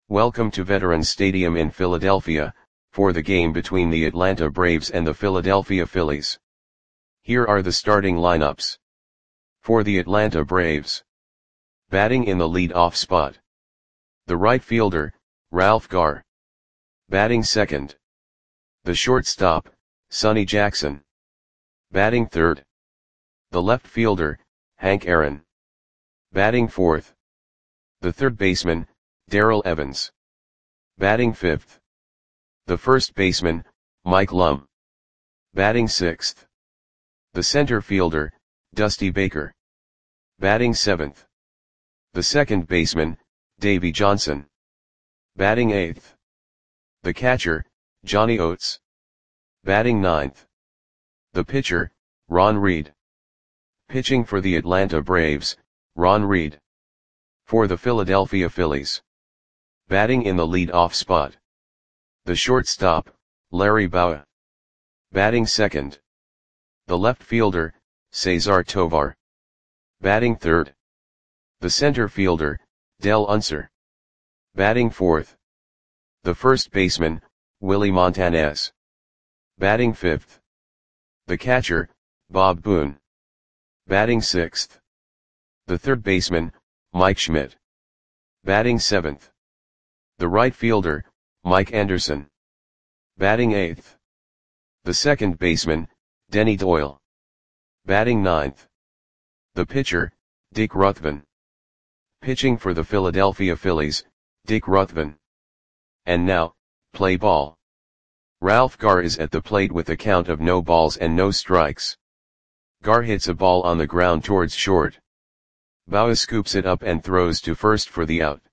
Welcome to Veterans Stadium in Philadelphia, for the game between the Atlanta Braves and the Philadelphia Phillies. Here are the starting lineups. For the Atlanta Braves. Batting in the lead-off spot. The right fielder, Ralph Garr. Batting second. The shortstop, Sonny Jackson. Batting third. The left fielder, Hank Aaron. Batting fourth. The third baseman, Darrell Evans. Batting fifth. The first baseman, Mike Lum. Batting sixth. The center fielder, Dusty Baker. Batting seventh. The second baseman, Davey Johnson. Batting eighth. The catcher, Johnny Oates. Batting ninth. The pitcher, Ron Reed. Pitching for the Atlanta Braves, Ron Reed. For the Philadelphia Phillies. Batting in the lead-off spot. The shortstop, Larry Bowa. Batting second. The left fielder, Cesar Tovar. Batting third. The center fielder, Del Unser. Batting fourth. The first baseman, Willie Montanez. Batting fifth. The catcher, Bob Boone. Batting sixth. The third baseman, Mike Schmidt. Batting seventh. The right fielder, Mike Anderson. Batting eighth. The second baseman, Denny Doyle. Batting ninth. The pitcher, Dick Ruthven. Pitching for the Philadelphia Phillies, Dick Ruthven. And now, play ball. Ralph Garr is at the plate with a count of no balls and no strikes. Garr hits a ball on the ground towards short. Bowa scoops it up and throws to first for the out.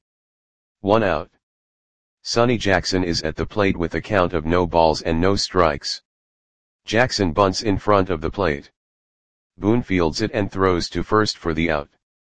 1 out. Sonny Jackson is at the plate with a count of no balls and no strikes. Jackson bunts in front of the plate. Boone fields it and throws to first for the out.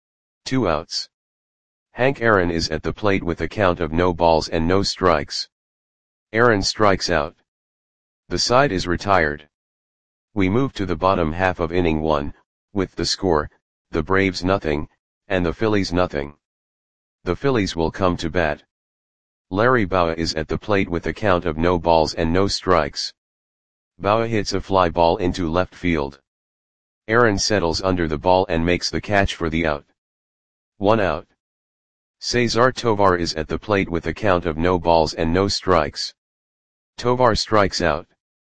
2 outs. Hank Aaron is at the plate with a count of no balls and no strikes. Aaron strikes out. The side is retired. We move to the bottom half of inning 1, with the score, the Braves nothing, and the Phillies nothing. The Phillies will come to bat. Larry Bowa is at the plate with a count of no balls and no strikes. Bowa hits a fly ball into left field. Aaron settles under the ball and makes the catch for the out. 1 out. Cesar Tovar is at the plate with a count of no balls and no strikes. Tovar strikes out.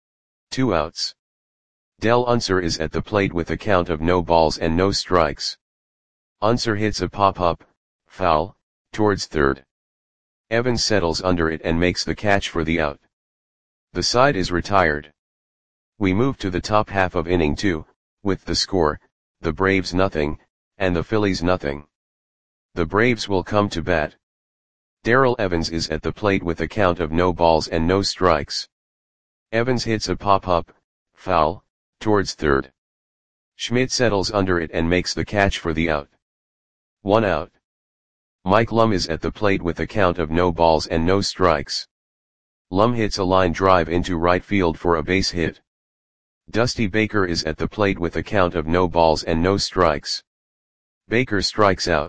2 outs. Del Unser is at the plate with a count of no balls and no strikes. Unser hits a pop-up, foul, towards third. Evans settles under it and makes the catch for the out. The side is retired. We move to the top half of inning 2, with the score, the Braves nothing, and the Phillies nothing. The Braves will come to bat. Darrell Evans is at the plate with a count of no balls and no strikes. Evans hits a pop-up, foul, towards third. Schmidt settles under it and makes the catch for the out. 1 out. Mike Lum is at the plate with a count of no balls and no strikes. Lum hits a line drive into right field for a base hit. Dusty Baker is at the plate with a count of no balls and no strikes. Baker strikes out.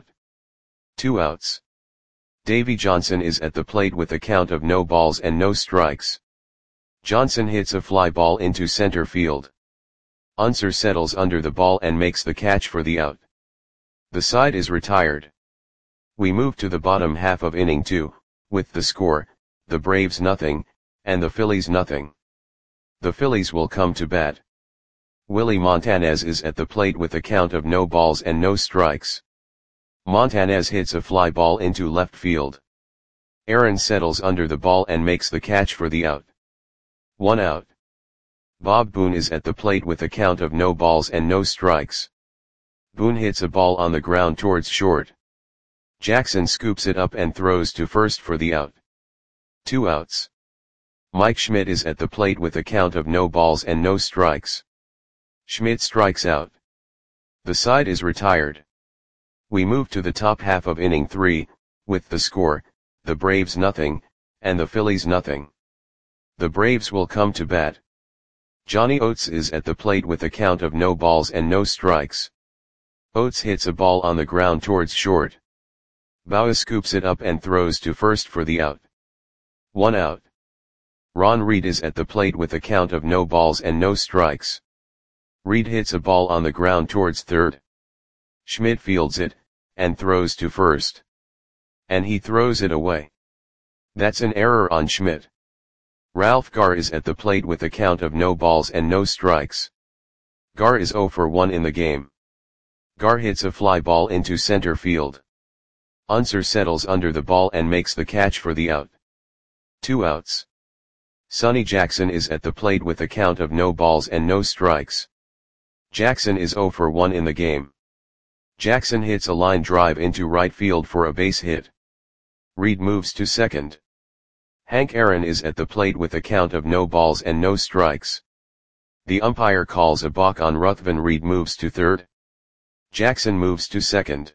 2 outs. Davey Johnson is at the plate with a count of no balls and no strikes. Johnson hits a fly ball into center field. Unser settles under the ball and makes the catch for the out. The side is retired. We move to the bottom half of inning 2, with the score, the Braves nothing, and the Phillies nothing. The Phillies will come to bat. Willie Montanez is at the plate with a count of no balls and no strikes. Montanez hits a fly ball into left field. Aaron settles under the ball and makes the catch for the out. 1 out. Bob Boone is at the plate with a count of no balls and no strikes. Boone hits a ball on the ground towards short. Jackson scoops it up and throws to first for the out. 2 outs. Mike Schmidt is at the plate with a count of no balls and no strikes. Schmidt strikes out. The side is retired. We move to the top half of inning 3, with the score, the Braves nothing, and the Phillies nothing. The Braves will come to bat. Johnny Oates is at the plate with a count of no balls and no strikes. Oates hits a ball on the ground towards short. Bauer scoops it up and throws to first for the out. 1 out. Ron Reed is at the plate with a count of no balls and no strikes. Reed hits a ball on the ground towards third. Schmidt fields it, and throws to first. And he throws it away. That's an error on Schmidt. Ralph Garr is at the plate with a count of no balls and no strikes. Garr is 0 for 1 in the game. Garr hits a fly ball into center field. Unser settles under the ball and makes the catch for the out. 2 outs. Sonny Jackson is at the plate with a count of no balls and no strikes. Jackson is 0 for 1 in the game. Jackson hits a line drive into right field for a base hit. Reed moves to second. Hank Aaron is at the plate with a count of no balls and no strikes. The umpire calls a balk on Ruthven. Reed moves to third. Jackson moves to second.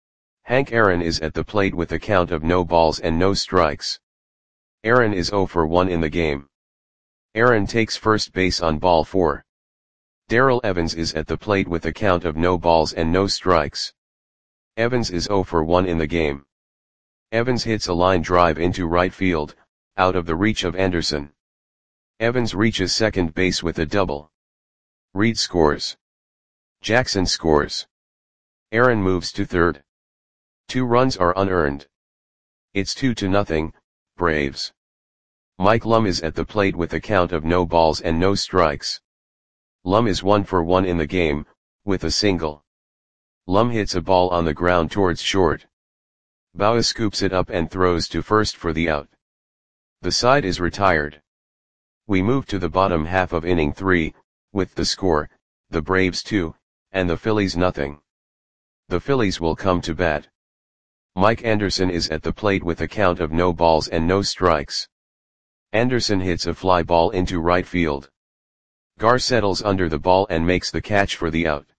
Hank Aaron is at the plate with a count of no balls and no strikes. Aaron is 0 for 1 in the game. Aaron takes first base on ball 4. Darrell Evans is at the plate with a count of no balls and no strikes. Evans is 0 for 1 in the game. Evans hits a line drive into right field, out of the reach of Anderson. Evans reaches second base with a double. Reed scores. Jackson scores. Aaron moves to third. 2 runs are unearned. It's 2-0, Braves. Mike Lum is at the plate with a count of no balls and no strikes. Lum is 1 for 1 in the game, with a single. Lum hits a ball on the ground towards short. Bauer scoops it up and throws to first for the out. The side is retired. We move to the bottom half of inning 3, with the score, the Braves 2, and the Phillies nothing. The Phillies will come to bat. Mike Anderson is at the plate with a count of no balls and no strikes. Anderson hits a fly ball into right field. Garr settles under the ball and makes the catch for the out.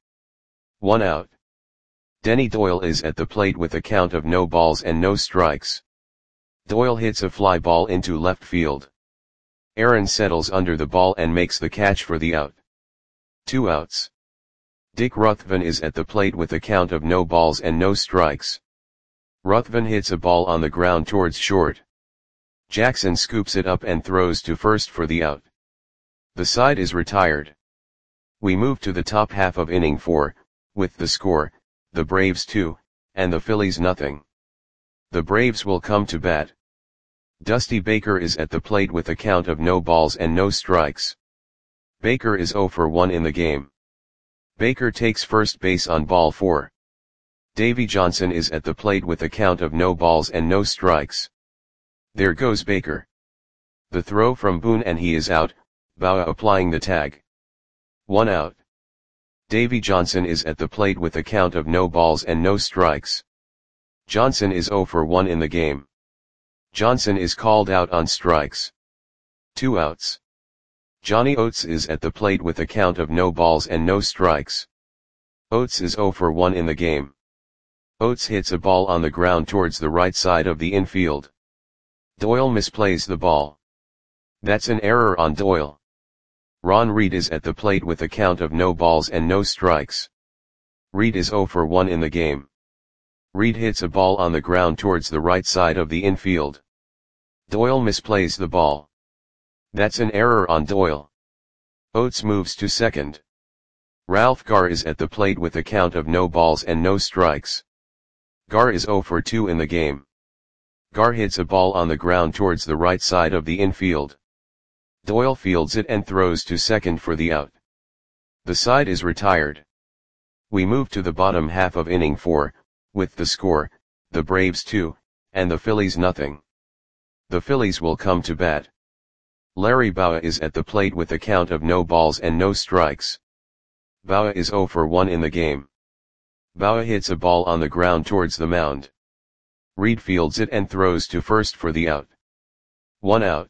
1 out. Denny Doyle is at the plate with a count of no balls and no strikes. Doyle hits a fly ball into left field. Aaron settles under the ball and makes the catch for the out. 2 outs. Dick Ruthven is at the plate with a count of no balls and no strikes. Ruthven hits a ball on the ground towards short. Jackson scoops it up and throws to first for the out. The side is retired. We move to the top half of inning 4, with the score, the Braves 2, and the Phillies nothing. The Braves will come to bat. Dusty Baker is at the plate with a count of no balls and no strikes. Baker is 0 for 1 in the game. Baker takes first base on ball 4. Davy Johnson is at the plate with a count of no balls and no strikes. There goes Baker. The throw from Boone and he is out, Bauer applying the tag. 1 out. Davy Johnson is at the plate with a count of no balls and no strikes. Johnson is 0 for 1 in the game. Johnson is called out on strikes. 2 outs. Johnny Oates is at the plate with a count of no balls and no strikes. Oates is 0 for 1 in the game. Oates hits a ball on the ground towards the right side of the infield. Doyle misplays the ball. That's an error on Doyle. Ron Reed is at the plate with a count of no balls and no strikes. Reed is 0 for 1 in the game. Reed hits a ball on the ground towards the right side of the infield. Doyle misplays the ball. That's an error on Doyle. Oates moves to second. Ralph Garr is at the plate with a count of no balls and no strikes. Garr is 0 for 2 in the game. Garr hits a ball on the ground towards the right side of the infield. Doyle fields it and throws to second for the out. The side is retired. We move to the bottom half of inning 4, with the score, the Braves 2, and the Phillies nothing. The Phillies will come to bat. Larry Bauer is at the plate with a count of no balls and no strikes. Bauer is 0 for 1 in the game. Bauer hits a ball on the ground towards the mound. Reed fields it and throws to first for the out. 1 out.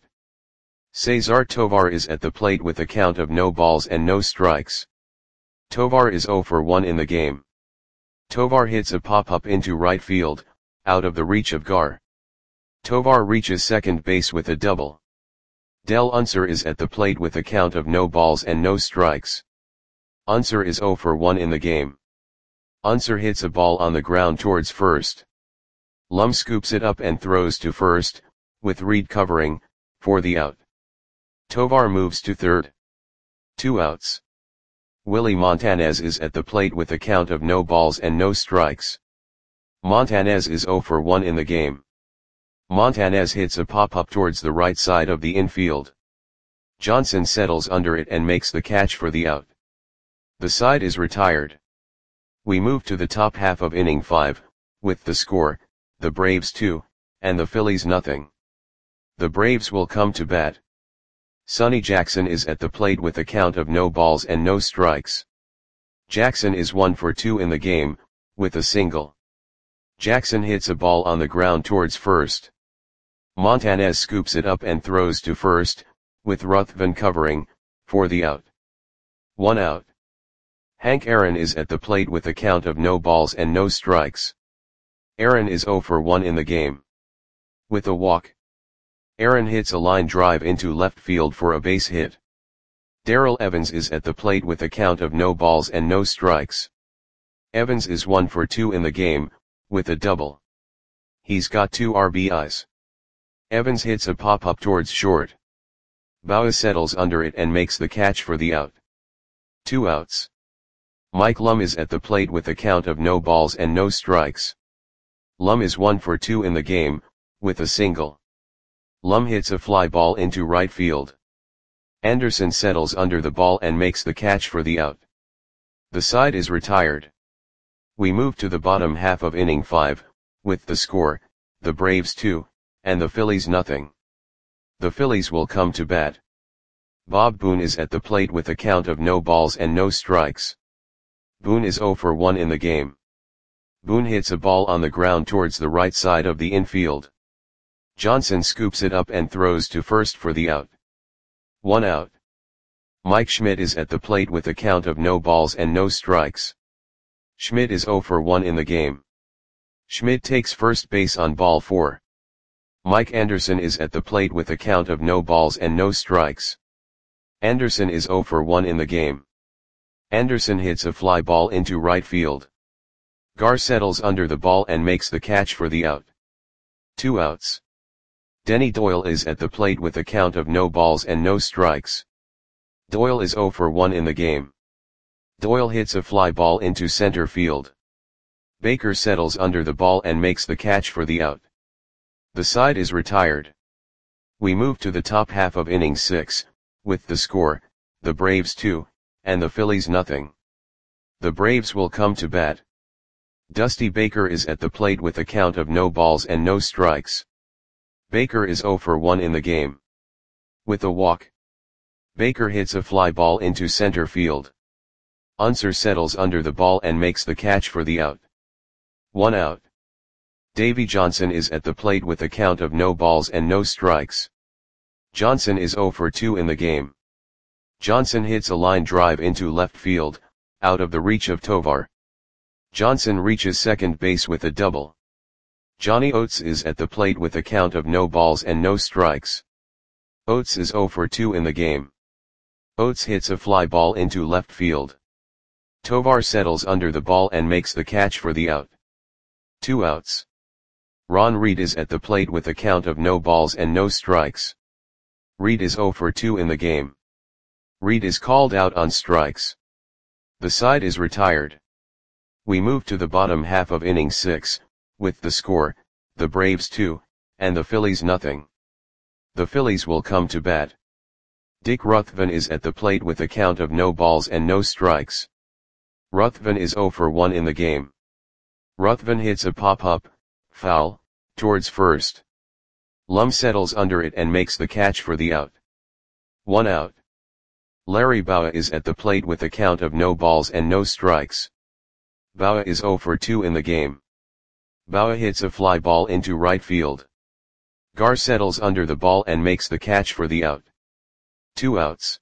Cesar Tovar is at the plate with a count of no balls and no strikes. Tovar is 0 for 1 in the game. Tovar hits a pop-up into right field, out of the reach of Garr. Tovar reaches second base with a double. Del Unser is at the plate with a count of no balls and no strikes. Unser is 0 for 1 in the game. Unser hits a ball on the ground towards first. Lum scoops it up and throws to first, with Reed covering, for the out. Tovar moves to third. 2 outs. Willie Montanez is at the plate with a count of no balls and no strikes. Montanez is 0 for 1 in the game. Montanez hits a pop-up towards the right side of the infield. Johnson settles under it and makes the catch for the out. The side is retired. We move to the top half of inning 5, with the score, the Braves 2, and the Phillies nothing. The Braves will come to bat. Sonny Jackson is at the plate with a count of no balls and no strikes. Jackson is 1 for 2 in the game, with a single. Jackson hits a ball on the ground towards first. Montanez scoops it up and throws to first, with Ruthven covering, for the out. 1 out. Hank Aaron is at the plate with a count of no balls and no strikes. Aaron is 0 for 1 in the game. With a walk. Aaron hits a line drive into left field for a base hit. Darrell Evans is at the plate with a count of no balls and no strikes. Evans is 1 for 2 in the game, with a double. He's got 2 RBIs. Evans hits a pop-up towards short. Bauer settles under it and makes the catch for the out. 2 outs. Mike Lum is at the plate with a count of no balls and no strikes. Lum is 1 for 2 in the game, with a single. Lum hits a fly ball into right field. Anderson settles under the ball and makes the catch for the out. The side is retired. We move to the bottom half of inning 5, with the score, the Braves 2, and the Phillies nothing. The Phillies will come to bat. Bob Boone is at the plate with a count of no balls and no strikes. Boone is 0 for 1 in the game. Boone hits a ball on the ground towards the right side of the infield. Johnson scoops it up and throws to first for the out. 1 out. Mike Schmidt is at the plate with a count of no balls and no strikes. Schmidt is 0 for 1 in the game. Schmidt takes first base on ball 4. Mike Anderson is at the plate with a count of no balls and no strikes. Anderson is 0 for 1 in the game. Anderson hits a fly ball into right field. Gar settles under the ball and makes the catch for the out. 2 outs. Denny Doyle is at the plate with a count of no balls and no strikes. Doyle is 0 for 1 in the game. Doyle hits a fly ball into center field. Baker settles under the ball and makes the catch for the out. The side is retired. We move to the top half of inning 6, with the score, the Braves 2, and the Phillies nothing. The Braves will come to bat. Dusty Baker is at the plate with a count of no balls and no strikes. Baker is 0 for 1 in the game. With a walk. Baker hits a fly ball into center field. Unser settles under the ball and makes the catch for the out. 1 out. Davy Johnson is at the plate with a count of no balls and no strikes. Johnson is 0 for 2 in the game. Johnson hits a line drive into left field, out of the reach of Tovar. Johnson reaches second base with a double. Johnny Oates is at the plate with a count of no balls and no strikes. Oates is 0 for 2 in the game. Oates hits a fly ball into left field. Tovar settles under the ball and makes the catch for the out. 2 outs. Ron Reed is at the plate with a count of no balls and no strikes. Reed is 0 for 2 in the game. Reed is called out on strikes. The side is retired. We move to the bottom half of inning 6, with the score, the Braves 2, and the Phillies nothing. The Phillies will come to bat. Dick Ruthven is at the plate with a count of no balls and no strikes. Ruthven is 0 for 1 in the game. Ruthven hits a pop-up, foul, towards first. Lum settles under it and makes the catch for the out. 1 out. Larry Bauer is at the plate with a count of no balls and no strikes. Bauer is 0 for 2 in the game. Bauer hits a fly ball into right field. Gar settles under the ball and makes the catch for the out. 2 outs.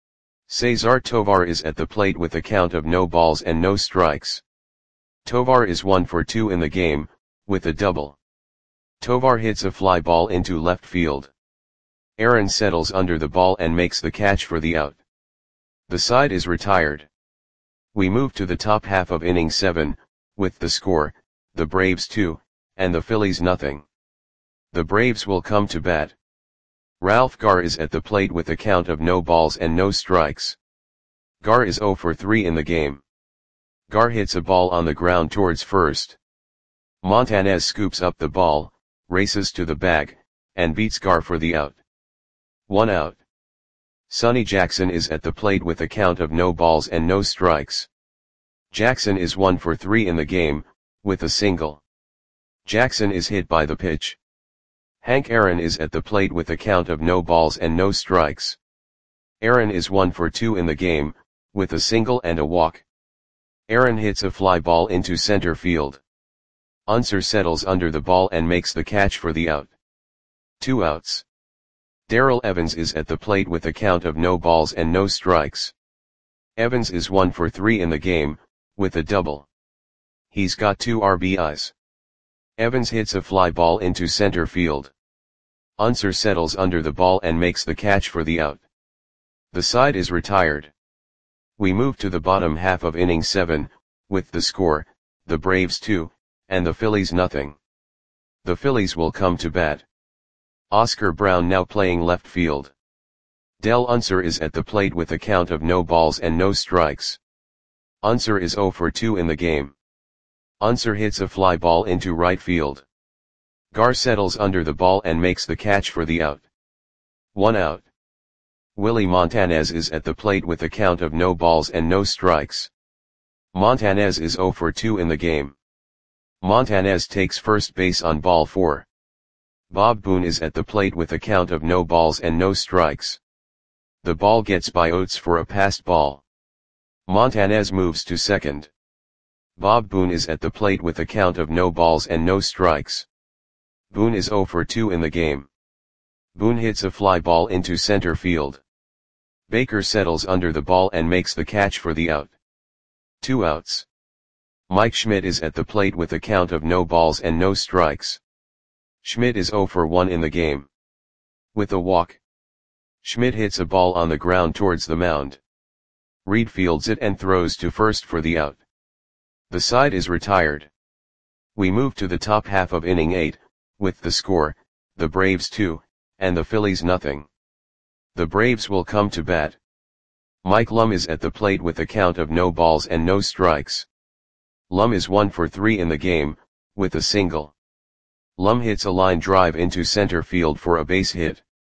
Cesar Tovar is at the plate with a count of no balls and no strikes. Tovar is 1 for 2 in the game, with a double. Tovar hits a fly ball into left field. Aaron settles under the ball and makes the catch for the out. The side is retired. We move to the top half of inning 7, with the score, the Braves 2, and the Phillies nothing. The Braves will come to bat. Ralph Garr is at the plate with a count of no balls and no strikes. Garr is 0 for 3 in the game. Garr hits a ball on the ground towards first. Montanez scoops up the ball, races to the bag, and beats Garr for the out. 1 out. Sonny Jackson is at the plate with a count of no balls and no strikes. Jackson is 1 for 3 in the game, with a single. Jackson is hit by the pitch. Hank Aaron is at the plate with a count of no balls and no strikes. Aaron is 1 for 2 in the game, with a single and a walk. Aaron hits a fly ball into center field. Unser settles under the ball and makes the catch for the out. 2 outs. Darrell Evans is at the plate with a count of no balls and no strikes. Evans is 1 for 3 in the game, with a double. He's got 2 RBIs. Evans hits a fly ball into center field. Unser settles under the ball and makes the catch for the out. The side is retired. We move to the bottom half of inning 7, with the score, the Braves 2, and the Phillies nothing. The Phillies will come to bat. Oscar Brown now playing left field. Del Unser is at the plate with a count of no balls and no strikes. Unser is 0 for 2 in the game. Unser hits a fly ball into right field. Garr settles under the ball and makes the catch for the out. 1 out. Willie Montanez is at the plate with a count of no balls and no strikes. Montanez is 0 for 2 in the game. Montanez takes first base on ball 4. Bob Boone is at the plate with a count of no balls and no strikes. The ball gets by Oates for a passed ball. Montanez moves to second. Bob Boone is at the plate with a count of no balls and no strikes. Boone is 0 for 2 in the game. Boone hits a fly ball into center field. Baker settles under the ball and makes the catch for the out. 2 outs. Mike Schmidt is at the plate with a count of no balls and no strikes. Schmidt is 0 for 1 in the game. With a walk. Schmidt hits a ball on the ground towards the mound. Reed fields it and throws to first for the out. The side is retired. We move to the top half of inning 8, with the score, the Braves 2, and the Phillies nothing. The Braves will come to bat. Mike Lum is at the plate with a count of no balls and no strikes. Lum is 1 for 3 in the game, with a single. Lum hits a line drive into center field for a base hit.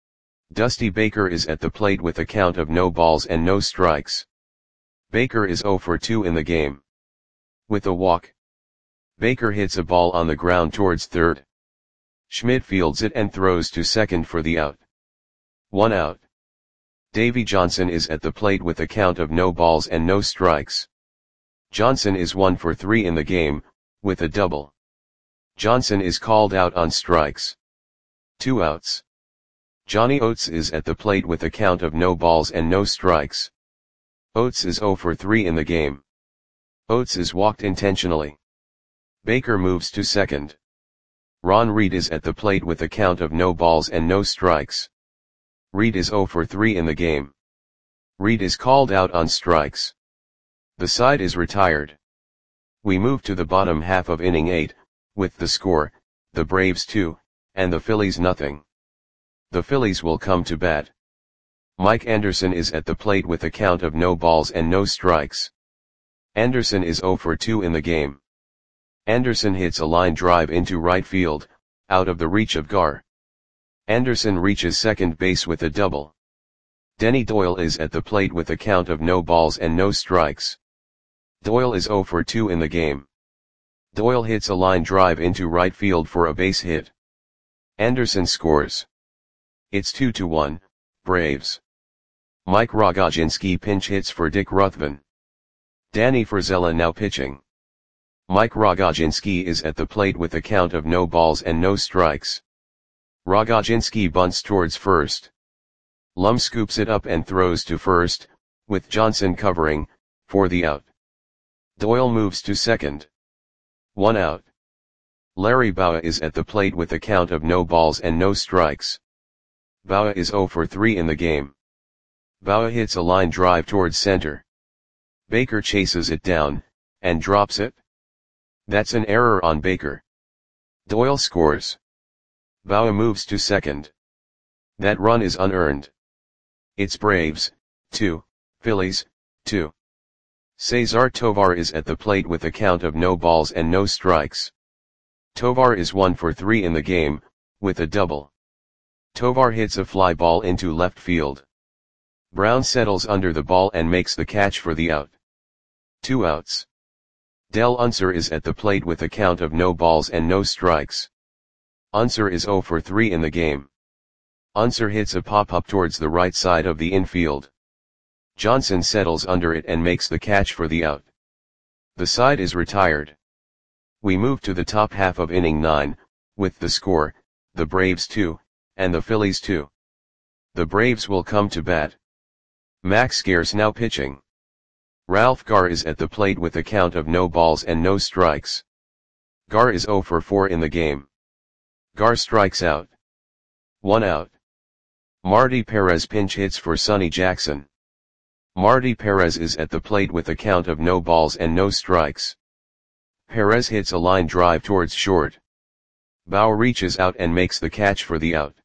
Dusty Baker is at the plate with a count of no balls and no strikes. Baker is 0 for 2 in the game. With a walk. Baker hits a ball on the ground towards third. Schmidt fields it and throws to second for the out. 1 out. Davy Johnson is at the plate with a count of no balls and no strikes. Johnson is 1 for 3 in the game, with a double. Johnson is called out on strikes. 2 outs. Johnny Oates is at the plate with a count of no balls and no strikes. Oates is 0 for 3 in the game. Oates is walked intentionally. Baker moves to second. Ron Reed is at the plate with a count of no balls and no strikes. Reed is 0 for 3 in the game. Reed is called out on strikes. The side is retired. We move to the bottom half of inning 8, with the score, the Braves 2, and the Phillies nothing. The Phillies will come to bat. Mike Anderson is at the plate with a count of no balls and no strikes. Anderson is 0 for 2 in the game. Anderson hits a line drive into right field, out of the reach of Garr. Anderson reaches second base with a double. Denny Doyle is at the plate with a count of no balls and no strikes. Doyle is 0 for 2 in the game. Doyle hits a line drive into right field for a base hit. Anderson scores. It's 2-1, Braves. Mike Rogozinski pinch hits for Dick Ruthven. Danny Frizella now pitching. Mike Rogozinski is at the plate with a count of no balls and no strikes. Rogozinski bunts towards first. Lum scoops it up and throws to first, with Johnson covering, for the out. Doyle moves to second. 1 out. Larry Bowa is at the plate with a count of no balls and no strikes. Bowa is 0 for 3 in the game. Bowa hits a line drive towards center. Baker chases it down, and drops it. That's an error on Baker. Doyle scores. Bauer moves to second. That run is unearned. It's Braves, 2, Phillies, 2. Cesar Tovar is at the plate with a count of no balls and no strikes. Tovar is 1 for 3 in the game, with a double. Tovar hits a fly ball into left field. Brown settles under the ball and makes the catch for the out. 2 outs. Del Unser is at the plate with a count of no balls and no strikes. Unser is 0 for 3 in the game. Unser hits a pop-up towards the right side of the infield. Johnson settles under it and makes the catch for the out. The side is retired. We move to the top half of inning 9, with the score, the Braves 2, and the Phillies 2. The Braves will come to bat. Max Scarce now pitching. Ralph Garr is at the plate with a count of no balls and no strikes. Garr is 0 for 4 in the game. Garr strikes out. 1 out. Marty Perez pinch hits for Sonny Jackson. Marty Perez is at the plate with a count of no balls and no strikes. Perez hits a line drive towards short. Bauer reaches out and makes the catch for the out.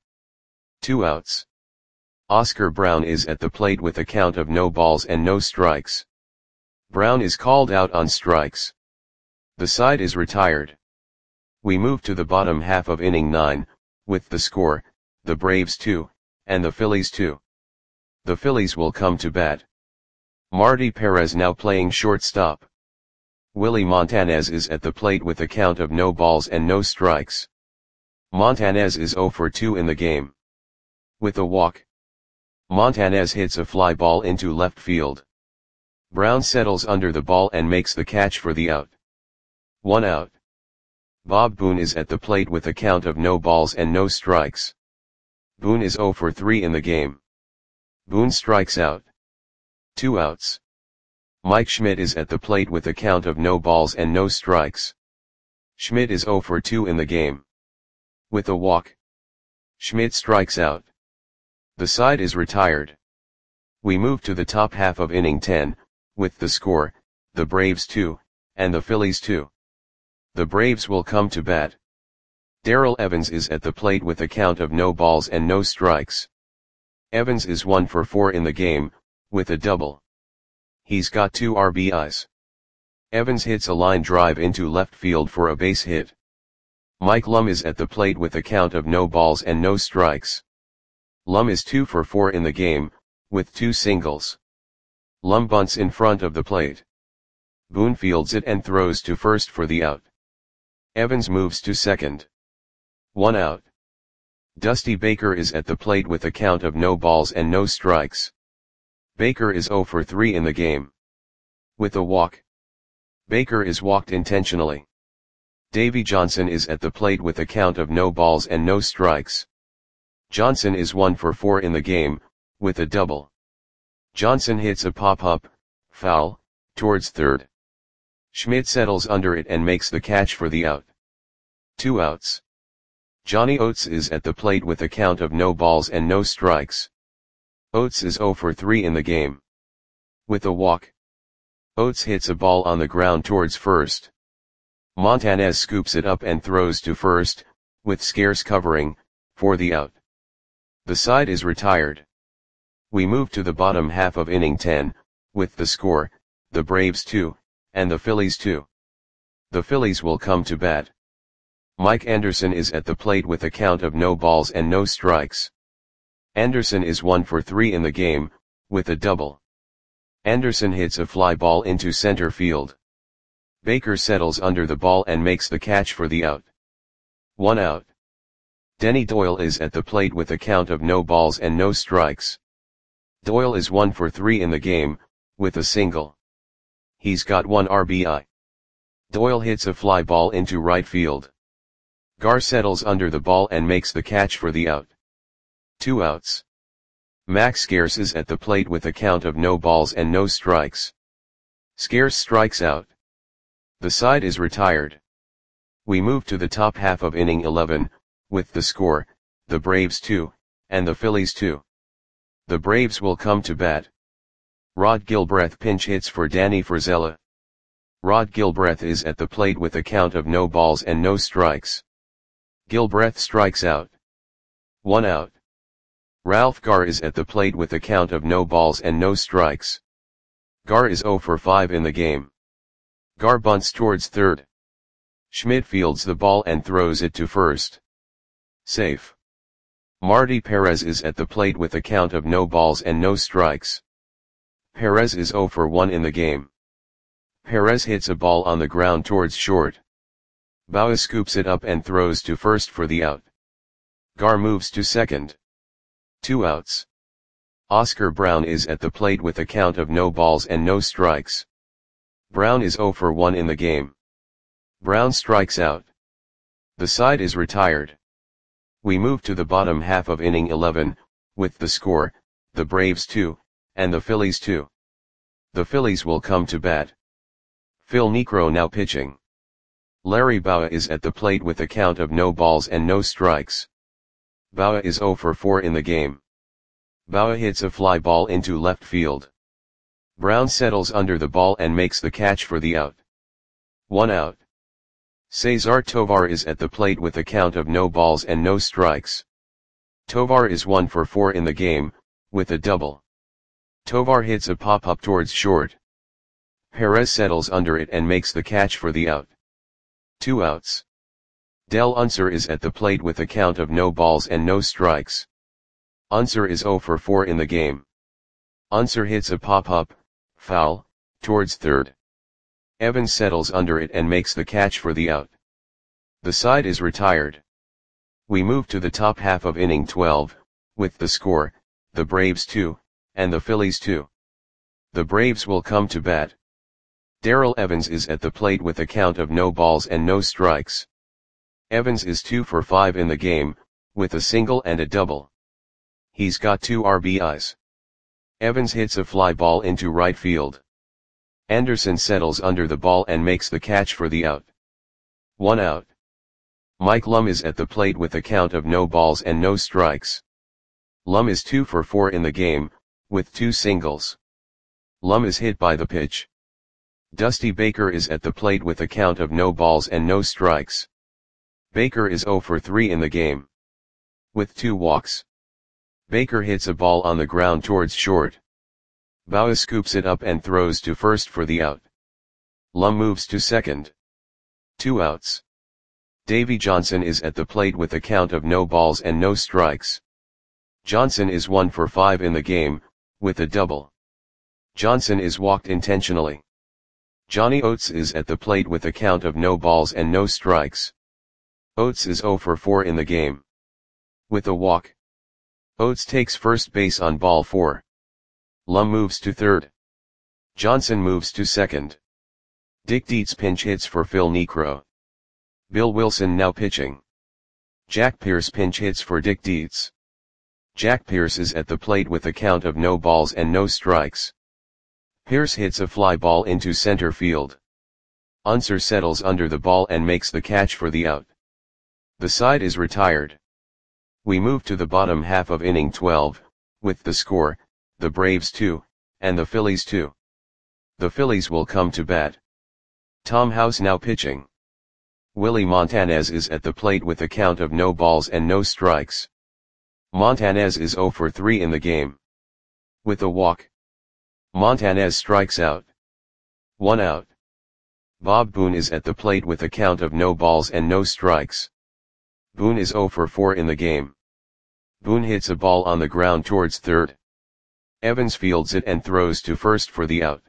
2 outs. Oscar Brown is at the plate with a count of no balls and no strikes. Brown is called out on strikes. The side is retired. We move to the bottom half of inning 9, with the score, the Braves 2, and the Phillies 2. The Phillies will come to bat. Marty Perez now playing shortstop. Willie Montanez is at the plate with a count of no balls and no strikes. Montanez is 0 for 2 in the game. With a walk. Montanez hits a fly ball into left field. Brown settles under the ball and makes the catch for the out. 1 out. Bob Boone is at the plate with a count of no balls and no strikes. Boone is 0 for 3 in the game. Boone strikes out. 2 outs. Mike Schmidt is at the plate with a count of no balls and no strikes. Schmidt is 0 for 2 in the game. With a walk. Schmidt strikes out. The side is retired. We move to the top half of inning 10, with the score, the Braves 2, and the Phillies 2. The Braves will come to bat. Darrell Evans is at the plate with a count of no balls and no strikes. Evans is 1 for 4 in the game, with a double. He's got 2 RBIs. Evans hits a line drive into left field for a base hit. Mike Lum is at the plate with a count of no balls and no strikes. Lum is 2 for 4 in the game, with 2 singles. Lum bunts in front of the plate. Boone fields it and throws to first for the out. Evans moves to second. 1 out. Dusty Baker is at the plate with a count of no balls and no strikes. Baker is 0 for 3 in the game. With a walk. Baker is walked intentionally. Davey Johnson is at the plate with a count of no balls and no strikes. Johnson is 1 for 4 in the game, with a double. Johnson hits a pop-up, foul, towards third. Schmidt settles under it and makes the catch for the out. 2 outs. Johnny Oates is at the plate with a count of no balls and no strikes. Oates is 0 for 3 in the game. With a walk. Oates hits a ball on the ground towards first. Montanez scoops it up and throws to first, with Scarce covering, for the out. The side is retired. We move to the bottom half of inning 10, with the score, the Braves 2, and the Phillies 2. The Phillies will come to bat. Mike Anderson is at the plate with a count of no balls and no strikes. Anderson is 1 for 3 in the game, with a double. Anderson hits a fly ball into center field. Baker settles under the ball and makes the catch for the out. 1 out. Denny Doyle is at the plate with a count of no balls and no strikes. Doyle is 1 for 3 in the game, with a single. He's got 1 RBI. Doyle hits a fly ball into right field. Garr settles under the ball and makes the catch for the out. 2 outs. Max Scarce is at the plate with a count of no balls and no strikes. Scarce strikes out. The side is retired. We move to the top half of inning 11, with the score, the Braves 2, and the Phillies 2. The Braves will come to bat. Rod Gilbreth pinch hits for Danny Frizella. Rod Gilbreth is at the plate with a count of no balls and no strikes. Gilbreth strikes out. 1 out. Ralph Garr is at the plate with a count of no balls and no strikes. Garr is 0 for 5 in the game. Garr bunts towards third. Schmidt fields the ball and throws it to first. Safe. Marty Perez is at the plate with a count of no balls and no strikes. Perez is 0 for 1 in the game. Perez hits a ball on the ground towards short. Bauer scoops it up and throws to first for the out. Garr moves to second. 2 outs. Oscar Brown is at the plate with a count of no balls and no strikes. Brown is 0 for 1 in the game. Brown strikes out. The side is retired. We move to the bottom half of inning 11, with the score, the Braves 2, and the Phillies 2. The Phillies will come to bat. Phil Niekro now pitching. Larry Bowa is at the plate with a count of no balls and no strikes. Bowa is 0 for 4 in the game. Bowa hits a fly ball into left field. Brown settles under the ball and makes the catch for the out. 1 out. Cesar Tovar is at the plate with a count of no balls and no strikes. Tovar is 1 for 4 in the game, with a double. Tovar hits a pop-up towards short. Perez settles under it and makes the catch for the out. 2 outs. Del Unser is at the plate with a count of no balls and no strikes. Unser is 0 for 4 in the game. Unser hits a pop-up, foul, towards third. Evans settles under it and makes the catch for the out. The side is retired. We move to the top half of inning 12, with the score, the Braves 2, and the Phillies 2. The Braves will come to bat. Darrell Evans is at the plate with a count of no balls and no strikes. Evans is 2 for 5 in the game, with a single and a double. He's got 2 RBIs. Evans hits a fly ball into right field. Anderson settles under the ball and makes the catch for the out. 1 out. Mike Lum is at the plate with a count of no balls and no strikes. Lum is 2 for 4 in the game, with 2 singles. Lum is hit by the pitch. Dusty Baker is at the plate with a count of no balls and no strikes. Baker is 0 for 3 in the game. With 2 walks. Baker hits a ball on the ground towards short. Bowa scoops it up and throws to first for the out. Lum moves to second. 2 outs. Davy Johnson is at the plate with a count of no balls and no strikes. Johnson is 1 for 5 in the game, with a double. Johnson is walked intentionally. Johnny Oates is at the plate with a count of no balls and no strikes. Oates is 0 for 4 in the game. With a walk. Oates takes first base on ball 4. Lum moves to third. Johnson moves to second. Dick Dietz pinch hits for Phil Niekro. Bill Wilson now pitching. Jack Pierce pinch hits for Dick Dietz. Jack Pierce is at the plate with a count of no balls and no strikes. Pierce hits a fly ball into center field. Unser settles under the ball and makes the catch for the out. The side is retired. We move to the bottom half of inning 12, with the score, the Braves 2, and the Phillies 2. The Phillies will come to bat. Tom House now pitching. Willie Montanez is at the plate with a count of no balls and no strikes. Montanez is 0 for 3 in the game. With a walk. Montanez strikes out. 1 out. Bob Boone is at the plate with a count of no balls and no strikes. Boone is 0 for 4 in the game. Boone hits a ball on the ground towards third. Evans fields it and throws to first for the out.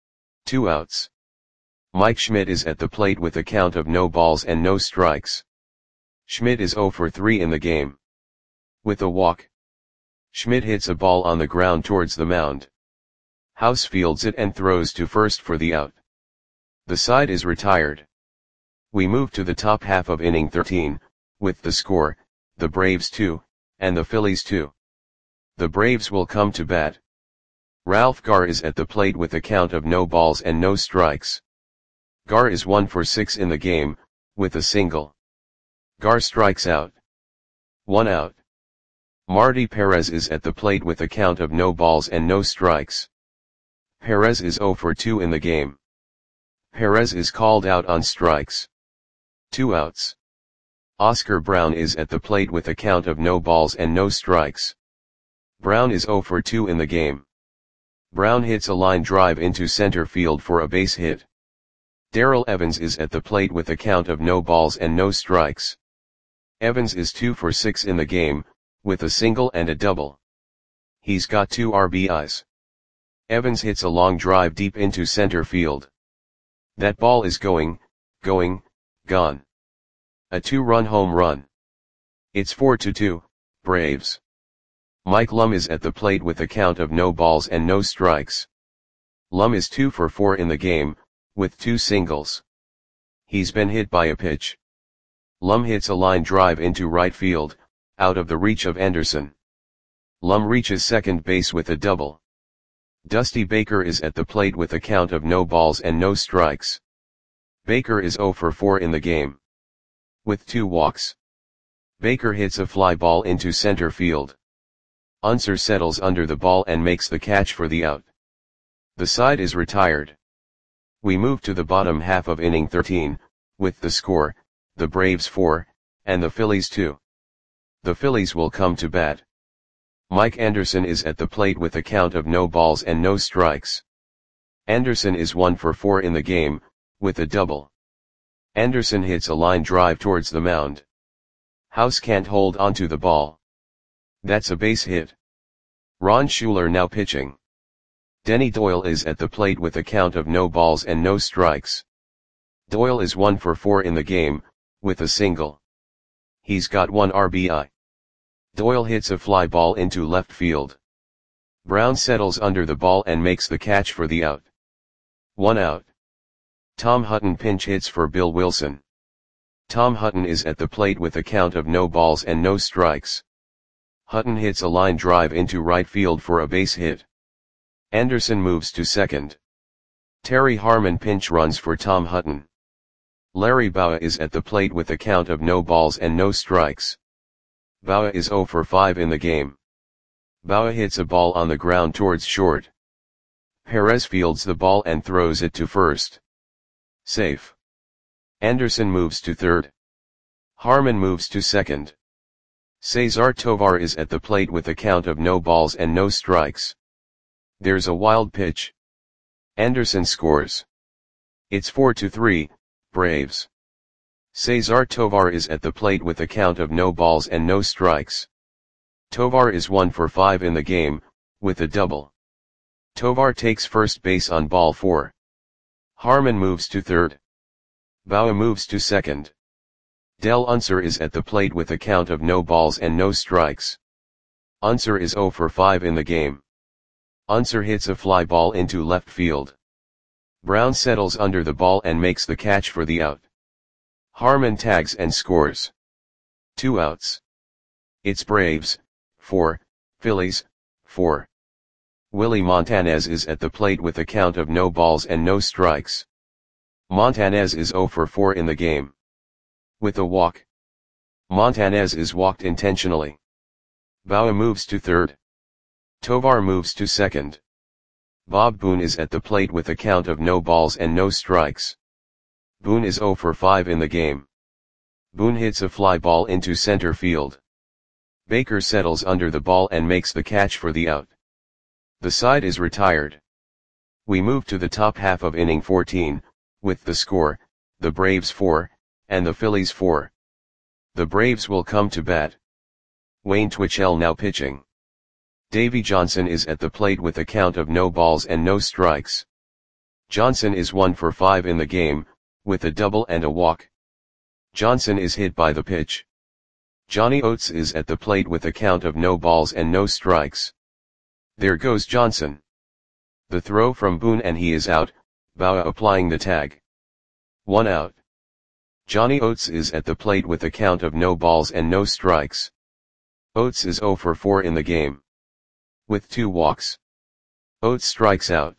2 outs. Mike Schmidt is at the plate with a count of no balls and no strikes. Schmidt is 0 for 3 in the game. With a walk. Schmidt hits a ball on the ground towards the mound. House fields it and throws to first for the out. The side is retired. We move to the top half of inning 13, with the score, the Braves 2, and the Phillies 2. The Braves will come to bat. Ralph Garr is at the plate with a count of no balls and no strikes. Garr is 1 for 6 in the game, with a single. Garr strikes out. 1 out. Marty Perez is at the plate with a count of no balls and no strikes. Perez is 0 for 2 in the game. Perez is called out on strikes. 2 outs. Oscar Brown is at the plate with a count of no balls and no strikes. Brown is 0 for 2 in the game. Brown hits a line drive into center field for a base hit. Darrell Evans is at the plate with a count of no balls and no strikes. Evans is 2 for 6 in the game, with a single and a double. He's got 2 RBIs. Evans hits a long drive deep into center field. That ball is gone. A 2-run home run. It's 4-2, Braves. Mike Lum is at the plate with a count of no balls and no strikes. Lum is 2 for 4 in the game, with 2 singles. He's been hit by a pitch. Lum hits a line drive into right field, out of the reach of Anderson. Lum reaches second base with a double. Dusty Baker is at the plate with a count of no balls and no strikes. Baker is 0 for 4 in the game. With 2 walks. Baker hits a fly ball into center field. Unser settles under the ball and makes the catch for the out. The side is retired. We move to the bottom half of inning 13, with the score, the Braves 4, and the Phillies 2. The Phillies will come to bat. Mike Anderson is at the plate with a count of no balls and no strikes. Anderson is 1 for 4 in the game, with a double. Anderson hits a line drive towards the mound. House can't hold onto the ball. That's a base hit. Ron Schuler now pitching. Denny Doyle is at the plate with a count of no balls and no strikes. Doyle is 1 for 4 in the game, with a single. He's got 1 RBI. Doyle hits a fly ball into left field. Brown settles under the ball and makes the catch for the out. 1 out. Tom Hutton pinch hits for Bill Wilson. Tom Hutton is at the plate with a count of no balls and no strikes. Hutton hits a line drive into right field for a base hit. Anderson moves to second. Terry Harmon pinch runs for Tom Hutton. Larry Bowa is at the plate with a count of no balls and no strikes. Bowa is 0 for 5 in the game. Bowa hits a ball on the ground towards short. Perez fields the ball and throws it to first. Safe. Anderson moves to third. Harmon moves to second. Cesar Tovar is at the plate with a count of no balls and no strikes. There's a wild pitch. Anderson scores. It's 4-3, Braves. Cesar Tovar is at the plate with a count of no balls and no strikes. Tovar is 1 for 5 in the game, with a double. Tovar takes first base on ball 4. Harmon moves to third. Bowa moves to second. Del Unser is at the plate with a count of no balls and no strikes. Unser is 0 for 5 in the game. Unser hits a fly ball into left field. Brown settles under the ball and makes the catch for the out. Harmon tags and scores. 2 outs. It's Braves 4, Phillies 4. Willie Montanez is at the plate with a count of no balls and no strikes. Montanez is 0 for 4 in the game. With a walk. Montanez is walked intentionally. Bowa moves to third. Tovar moves to second. Bob Boone is at the plate with a count of no balls and no strikes. Boone is 0 for 5 in the game. Boone hits a fly ball into center field. Baker settles under the ball and makes the catch for the out. The side is retired. We move to the top half of inning 14, with the score, the Braves 4, and the Phillies 4. The Braves will come to bat. Wayne Twitchell now pitching. Davy Johnson is at the plate with a count of no balls and no strikes. Johnson is 1 for 5 in the game, with a double and a walk. Johnson is hit by the pitch. Johnny Oates is at the plate with a count of no balls and no strikes. There goes Johnson. The throw from Boone and he is out, Bowa applying the tag. 1 out. Johnny Oates is at the plate with a count of no balls and no strikes. Oates is 0 for 4 in the game. With 2 walks. Oates strikes out.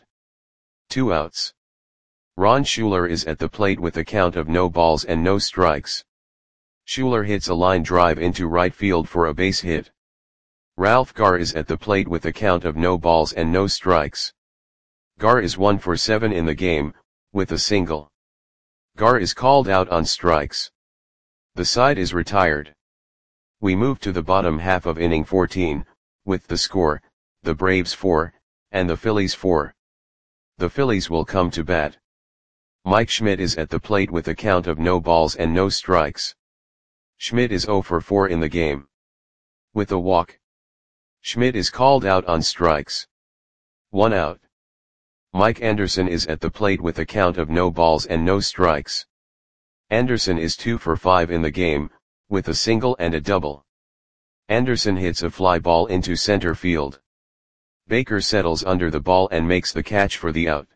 2 outs. Ron Schuler is at the plate with a count of no balls and no strikes. Schuler hits a line drive into right field for a base hit. Ralph Garr is at the plate with a count of no balls and no strikes. Garr is 1 for 7 in the game, with a single. Garr is called out on strikes. The side is retired. We move to the bottom half of inning 14, with the score, the Braves 4, and the Phillies 4. The Phillies will come to bat. Mike Schmidt is at the plate with a count of no balls and no strikes. Schmidt is 0 for 4 in the game. With a walk. Schmidt is called out on strikes. 1 out. Mike Anderson is at the plate with a count of no balls and no strikes. Anderson is 2 for 5 in the game, with a single and a double. Anderson hits a fly ball into center field. Baker settles under the ball and makes the catch for the out.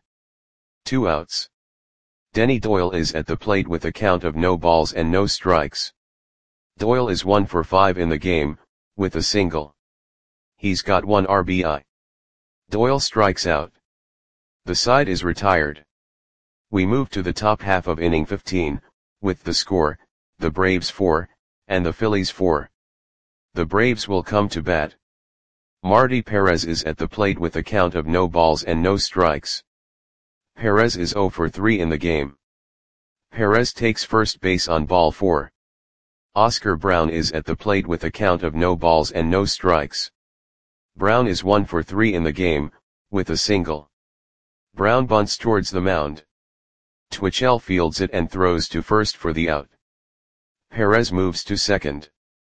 2 outs. Denny Doyle is at the plate with a count of no balls and no strikes. Doyle is 1 for 5 in the game, with a single. He's got 1 RBI. Doyle strikes out. The side is retired. We move to the top half of inning 15, with the score, the Braves 4, and the Phillies 4. The Braves will come to bat. Marty Perez is at the plate with a count of no balls and no strikes. Perez is 0 for 3 in the game. Perez takes first base on ball 4. Oscar Brown is at the plate with a count of no balls and no strikes. Brown is 1 for 3 in the game, with a single. Brown bunts towards the mound. Twitchell fields it and throws to first for the out. Perez moves to second.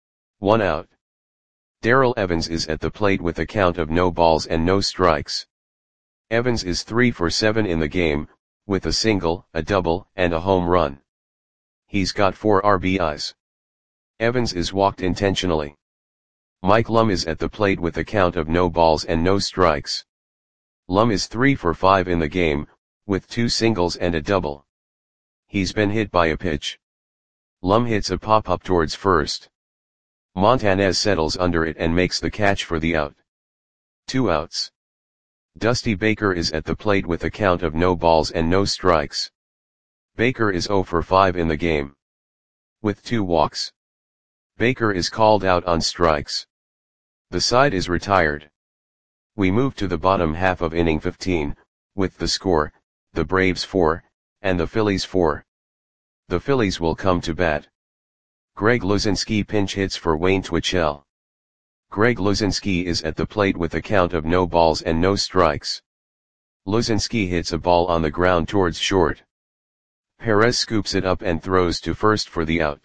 1 out. Darrell Evans is at the plate with a count of no balls and no strikes. Evans is 3 for 7 in the game, with a single, a double, and a home run. He's got 4 RBIs. Evans is walked intentionally. Mike Lum is at the plate with a count of no balls and no strikes. Lum is 3 for 5 in the game, with 2 singles and a double. He's been hit by a pitch. Lum hits a pop-up towards first. Montanez settles under it and makes the catch for the out. 2 outs. Dusty Baker is at the plate with a count of no balls and no strikes. Baker is 0 for 5 in the game. With 2 walks. Baker is called out on strikes. The side is retired. We move to the bottom half of inning 15, with the score, the Braves 4, and the Phillies 4. The Phillies will come to bat. Greg Luzinski pinch hits for Wayne Twitchell. Greg Luzinski is at the plate with a count of no balls and no strikes. Luzinski hits a ball on the ground towards short. Perez scoops it up and throws to first for the out.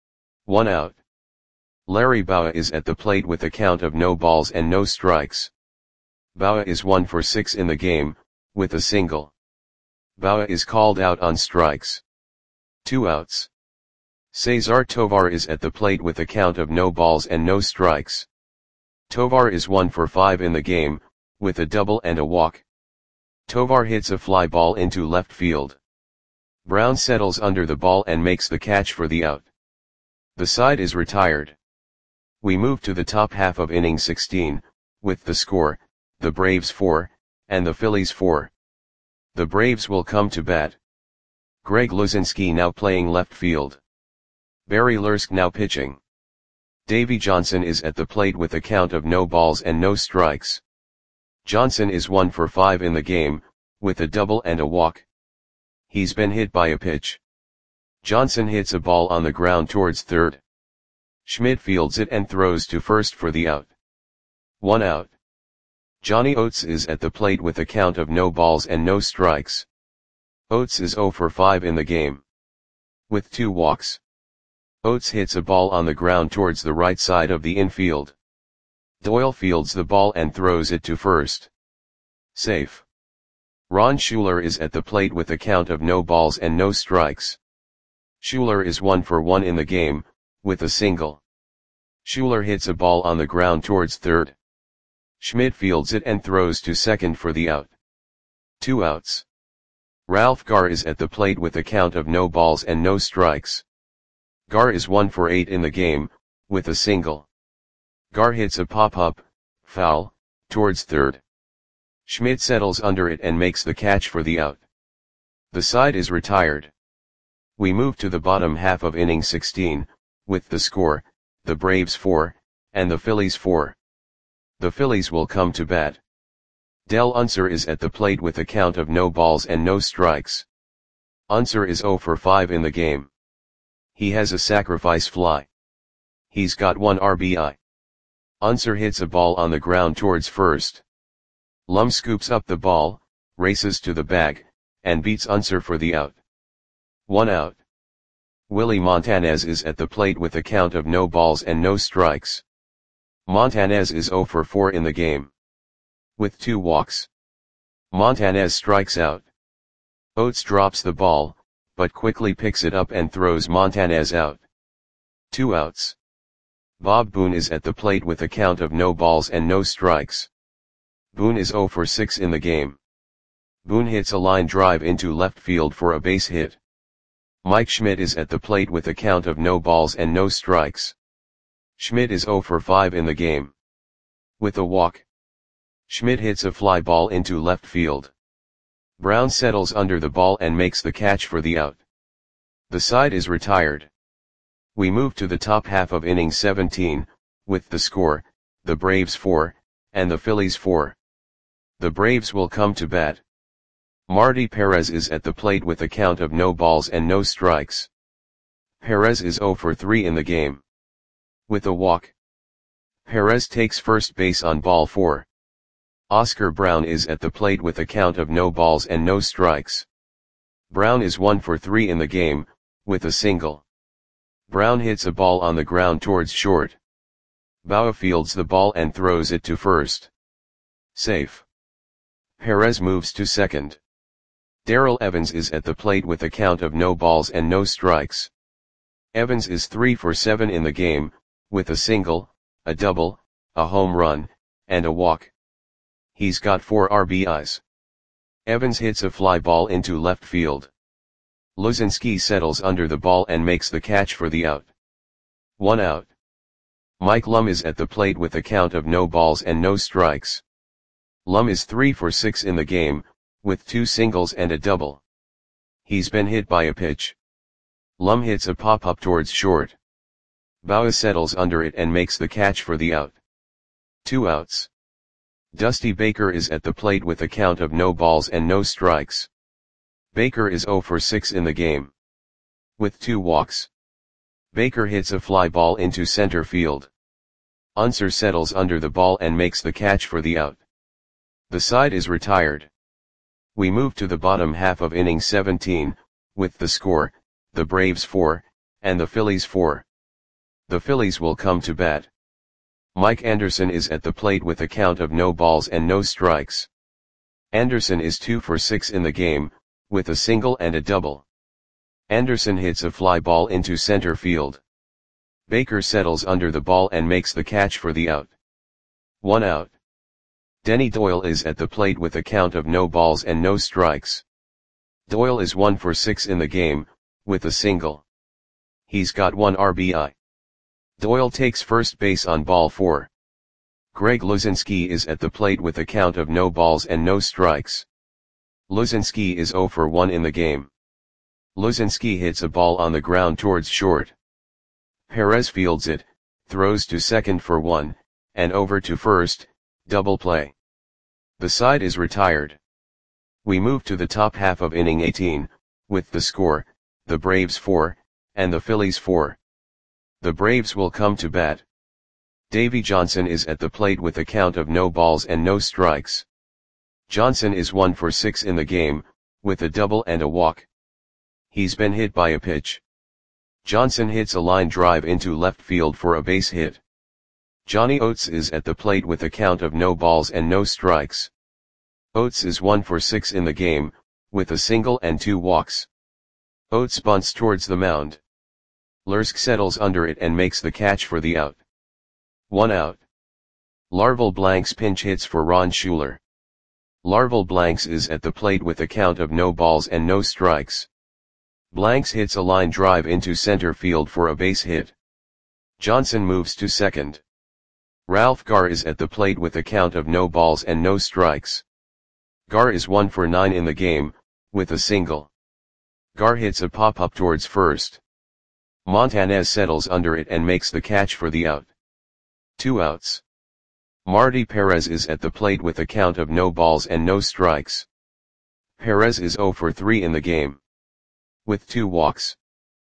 1 out. Larry Bowa is at the plate with a count of no balls and no strikes. Bowa is 1 for 6 in the game, with a single. Bowa is called out on strikes. 2 outs. Cesar Tovar is at the plate with a count of no balls and no strikes. Tovar is 1 for 5 in the game, with a double and a walk. Tovar hits a fly ball into left field. Brown settles under the ball and makes the catch for the out. The side is retired. We move to the top half of inning 16, with the score, the Braves 4, and the Phillies 4. The Braves will come to bat. Greg Luzinski now playing left field. Barry Lursk now pitching. Davey Johnson is at the plate with a count of no balls and no strikes. Johnson is 1 for 5 in the game, with a double and a walk. He's been hit by a pitch. Johnson hits a ball on the ground towards third. Schmidt fields it and throws to first for the out. 1 out. Johnny Oates is at the plate with a count of no balls and no strikes. Oates is 0 for 5 in the game. With 2 walks. Oates hits a ball on the ground towards the right side of the infield. Doyle fields the ball and throws it to first. Safe. Ron Schuler is at the plate with a count of no balls and no strikes. Schuler is 1 for 1 in the game, with a single. Schuler hits a ball on the ground towards third. Schmidt fields it and throws to second for the out. 2 outs. Ralph Garr is at the plate with a count of no balls and no strikes. Garr is 1 for 8 in the game, with a single. Garr hits a pop-up, foul, towards third. Schmidt settles under it and makes the catch for the out. The side is retired. We move to the bottom half of inning 16, with the score, the Braves 4, and the Phillies 4. The Phillies will come to bat. Del Unser is at the plate with a count of no balls and no strikes. Unser is 0 for 5 in the game. He has a sacrifice fly. He's got 1 RBI. Unser hits a ball on the ground towards first. Lum scoops up the ball, races to the bag, and beats Unser for the out. 1 out. Willie Montanez is at the plate with a count of no balls and no strikes. Montanez is 0 for 4 in the game. With 2 walks. Montanez strikes out. Oates drops the ball, but quickly picks it up and throws Montanez out. 2 outs. Bob Boone is at the plate with a count of no balls and no strikes. Boone is 0 for 6 in the game. Boone hits a line drive into left field for a base hit. Mike Schmidt is at the plate with a count of no balls and no strikes. Schmidt is 0 for 5 in the game. With a walk. Schmidt hits a fly ball into left field. Brown settles under the ball and makes the catch for the out. The side is retired. We move to the top half of inning 17, with the score, the Braves 4, and the Phillies 4. The Braves will come to bat. Marty Perez is at the plate with a count of no balls and no strikes. Perez is 0 for 3 in the game. With a walk. Perez takes first base on ball 4. Oscar Brown is at the plate with a count of no balls and no strikes. Brown is 1 for 3 in the game, with a single. Brown hits a ball on the ground towards short. Bauer fields the ball and throws it to first. Safe. Perez moves to second. Darrell Evans is at the plate with a count of no balls and no strikes. Evans is 3 for 7 in the game, with a single, a double, a home run, and a walk. He's got 4 RBIs. Evans hits a fly ball into left field. Luzinski settles under the ball and makes the catch for the out. 1 out. Mike Lum is at the plate with a count of no balls and no strikes. Lum is 3 for 6 in the game, with 2 singles and a double. He's been hit by a pitch. Lum hits a pop-up towards short. Bauer settles under it and makes the catch for the out. 2 outs. Dusty Baker is at the plate with a count of no balls and no strikes. Baker is 0 for 6 in the game. With 2 walks. Baker hits a fly ball into center field. Unser settles under the ball and makes the catch for the out. The side is retired. We move to the bottom half of inning 17, with the score, the Braves 4, and the Phillies 4. The Phillies will come to bat. Mike Anderson is at the plate with a count of no balls and no strikes. Anderson is 2 for 6 in the game, with a single and a double. Anderson hits a fly ball into center field. Baker settles under the ball and makes the catch for the out. 1 out. Denny Doyle is at the plate with a count of no balls and no strikes. Doyle is 1 for 6 in the game, with a single. He's got 1 RBI. Doyle takes first base on ball 4. Greg Luzinski is at the plate with a count of no balls and no strikes. Luzinski is 0 for 1 in the game. Luzinski hits a ball on the ground towards short. Perez fields it, throws to second for 1, and over to first, double play. The side is retired. We move to the top half of inning 18, with the score, the Braves 4, and the Phillies 4. The Braves will come to bat. Davey Johnson is at the plate with a count of no balls and no strikes. Johnson is 1 for 6 in the game, with a double and a walk. He's been hit by a pitch. Johnson hits a line drive into left field for a base hit. Johnny Oates is at the plate with a count of no balls and no strikes. Oates is 1 for 6 in the game, with a single and 2 walks. Oates bunts towards the mound. Lursk settles under it and makes the catch for the out. 1 out. Larval Blanks pinch hits for Ron Schuler. Larval Blanks is at the plate with a count of no balls and no strikes. Blanks hits a line drive into center field for a base hit. Johnson moves to second. Ralph Garr is at the plate with a count of no balls and no strikes. Garr is 1 for 9 in the game, with a single. Garr hits a pop-up towards first. Montanez settles under it and makes the catch for the out. 2 outs. Marty Perez is at the plate with a count of no balls and no strikes. Perez is 0 for 3 in the game. With 2 walks.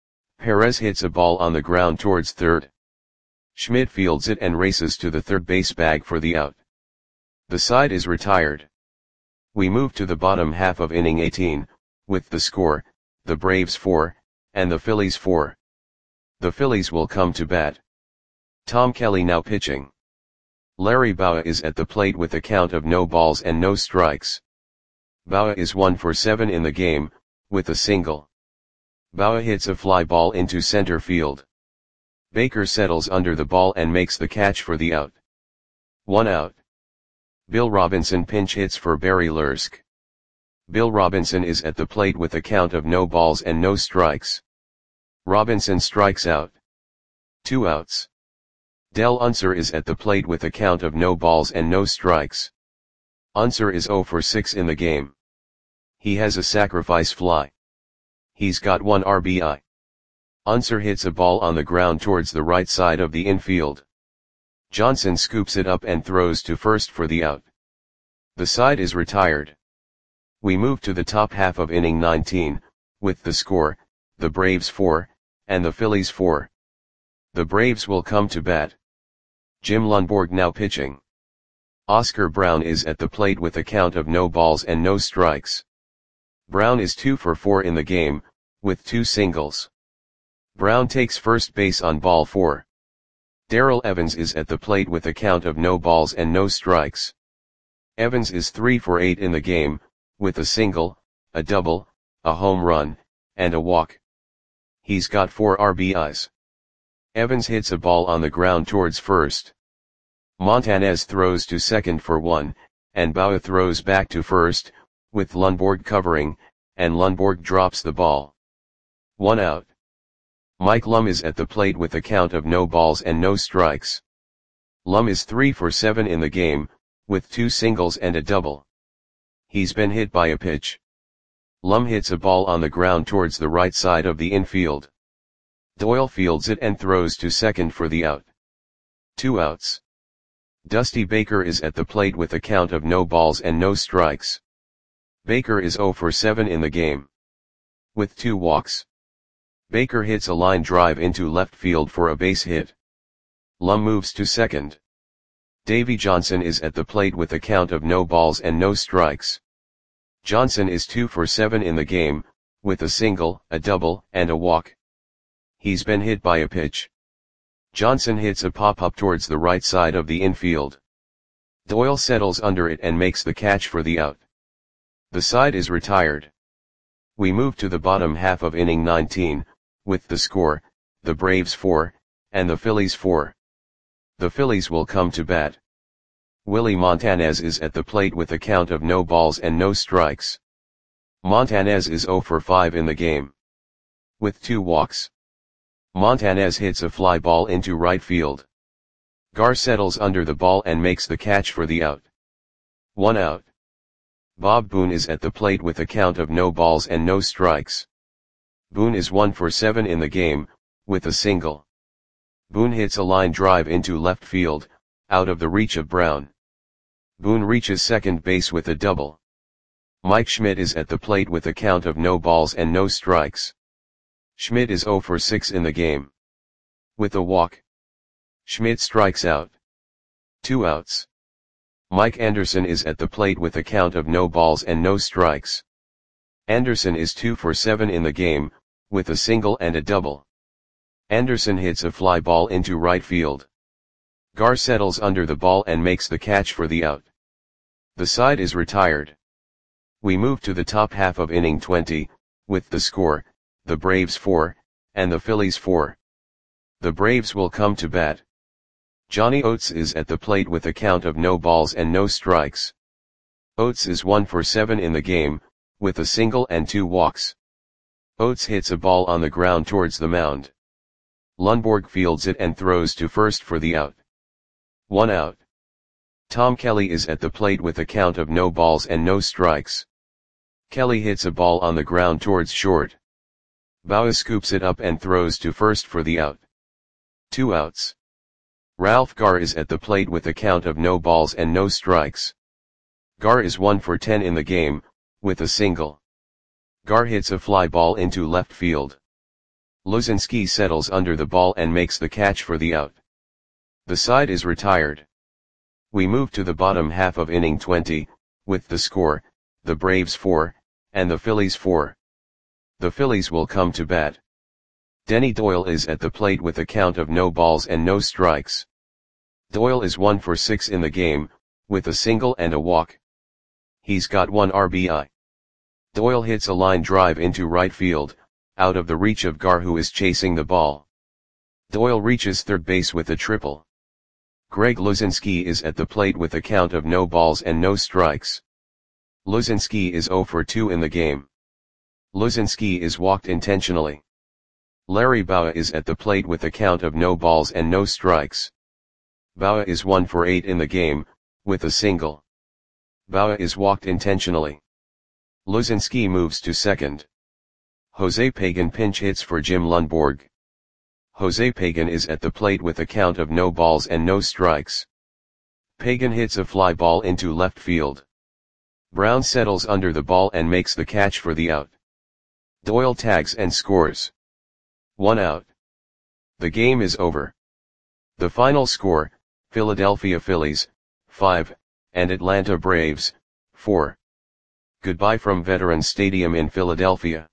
Perez hits a ball on the ground towards third. Schmidt fields it and races to the third base bag for the out. The side is retired. We move to the bottom half of inning 18, with the score, the Braves 4, and the Phillies 4. The Phillies will come to bat. Tom Kelly now pitching. Larry Bowa is at the plate with a count of no balls and no strikes. Bowa is 1 for 7 in the game, with a single. Bowa hits a fly ball into center field. Baker settles under the ball and makes the catch for the out. 1 out. Bill Robinson pinch hits for Barry Lursk. Bill Robinson is at the plate with a count of no balls and no strikes. Robinson strikes out. 2 outs. Del Unser is at the plate with a count of no balls and no strikes. Unser is 0 for 6 in the game. He has a sacrifice fly. He's got 1 RBI. Unser hits a ball on the ground towards the right side of the infield. Johnson scoops it up and throws to first for the out. The side is retired. We move to the top half of inning 19, with the score, the Braves 4, and the Phillies 4. The Braves will come to bat. Jim Lundborg now pitching. Oscar Brown is at the plate with a count of no balls and no strikes. Brown is 2 for 4 in the game, with 2 singles. Brown takes first base on ball 4. Darrell Evans is at the plate with a count of no balls and no strikes. Evans is 3 for 8 in the game, with a single, a double, a home run, and a walk. He's got 4 RBIs. Evans hits a ball on the ground towards first. Montanez throws to second for 1, and Bowa throws back to first, with Lundborg covering, and Lundborg drops the ball. 1 out. Mike Lum is at the plate with a count of no balls and no strikes. Lum is 3 for 7 in the game, with 2 singles and a double. He's been hit by a pitch. Lum hits a ball on the ground towards the right side of the infield. Doyle fields it and throws to second for the out. 2 outs. Dusty Baker is at the plate with a count of no balls and no strikes. Baker is 0 for 7 in the game. With 2 walks. Baker hits a line drive into left field for a base hit. Lum moves to second. Davy Johnson is at the plate with a count of no balls and no strikes. Johnson is 2 for 7 in the game, with a single, a double, and a walk. He's been hit by a pitch. Johnson hits a pop-up towards the right side of the infield. Doyle settles under it and makes the catch for the out. The side is retired. We move to the bottom half of inning 19, with the score, the Braves 4, and the Phillies 4. The Phillies will come to bat. Willie Montanez is at the plate with a count of no balls and no strikes. Montanez is 0 for 5 in the game. With 2 walks. Montanez hits a fly ball into right field. Gar settles under the ball and makes the catch for the out. 1 out. Bob Boone is at the plate with a count of no balls and no strikes. Boone is 1 for 7 in the game, with a single. Boone hits a line drive into left field, out of the reach of Brown. Boone reaches second base with a double. Mike Schmidt is at the plate with a count of no balls and no strikes. Schmidt is 0 for 6 in the game. With a walk. Schmidt strikes out. 2 outs. Mike Anderson is at the plate with a count of no balls and no strikes. Anderson is 2 for 7 in the game, with a single and a double. Anderson hits a fly ball into right field. Gar settles under the ball and makes the catch for the out. The side is retired. We move to the top half of inning 20, with the score, the Braves 4, and the Phillies 4. The Braves will come to bat. Johnny Oates is at the plate with a count of no balls and no strikes. Oates is 1 for 7 in the game, with a single and 2 walks. Oates hits a ball on the ground towards the mound. Lundborg fields it and throws to first for the out. 1 out. Tom Kelly is at the plate with a count of no balls and no strikes. Kelly hits a ball on the ground towards short. Bowa scoops it up and throws to first for the out. 2 outs. Ralph Gar is at the plate with a count of no balls and no strikes. Gar is 1 for 10 in the game, with a single. Gar hits a fly ball into left field. Luzinski settles under the ball and makes the catch for the out. The side is retired. We move to the bottom half of inning 20, with the score, the Braves 4, and the Phillies 4. The Phillies will come to bat. Denny Doyle is at the plate with a count of no balls and no strikes. Doyle is 1 for 6 in the game, with a single and a walk. He's got 1 RBI. Doyle hits a line drive into right field, out of the reach of Gar, who is chasing the ball. Doyle reaches third base with a triple. Greg Luzinski is at the plate with a count of no balls and no strikes. Luzinski is 0 for 2 in the game. Luzinski is walked intentionally. Larry Bowa is at the plate with a count of no balls and no strikes. Bowa is 1 for 8 in the game, with a single. Bowa is walked intentionally. Luzinski moves to second. Jose Pagan pinch hits for Jim Lundborg. Jose Pagan is at the plate with a count of no balls and no strikes. Pagan hits a fly ball into left field. Brown settles under the ball and makes the catch for the out. Doyle tags and scores. 1 out. The game is over. The final score, Philadelphia Phillies, 5, and Atlanta Braves, 4. Goodbye from Veterans Stadium in Philadelphia.